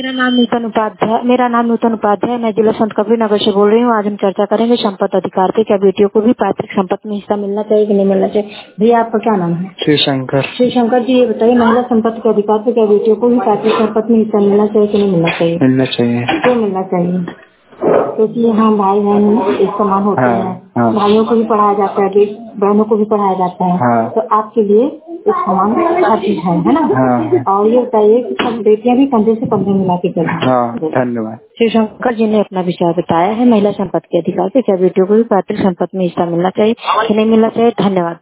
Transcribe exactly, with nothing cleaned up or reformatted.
मेरा नाम नूतन उपाध्याय मेरा नाम नूतन उपाध्याय मैं जिला संत कबीर नगर से बोल रही हूँ। आज हम चर्चा करेंगे संपत्ति अधिकार पे। क्या बेटियों को भी पैतृक संपत्ति में हिस्सा मिलना चाहिए कि नहीं मिलना चाहिए? भैया आपका क्या नाम है? श्री शंकर। श्री शंकर जी, ये बताइए महिला संपत्ति के अधिकार पे क्या बेटियों को भी पैतृक संपत्ति में हिस्सा मिलना चाहिए कि नहीं मिलना चाहिए? मिलना चाहिए। क्यों मिलना चाहिए? क्योंकि यहाँ भाई बहन एक समान होते हाँ, हैं। हाँ। भाइयों को भी पढ़ाया जाता है, बहनों को भी पढ़ाया जाता है। हाँ। तो आपके लिए एक समान हर चीज है, है ना? हाँ। और ये बताइए कि सब बेटियां भी कंधे से कंधे मिला के चलें। हाँ, धन्यवाद। श्री शंकर जी ने अपना विचार बताया है महिला संपत्ति के अधिकार पे। क्या बेटियों को भी पैतृक संपत्ति में हिस्सा मिलना चाहिए कि नहीं मिलना चाहिए? धन्यवाद।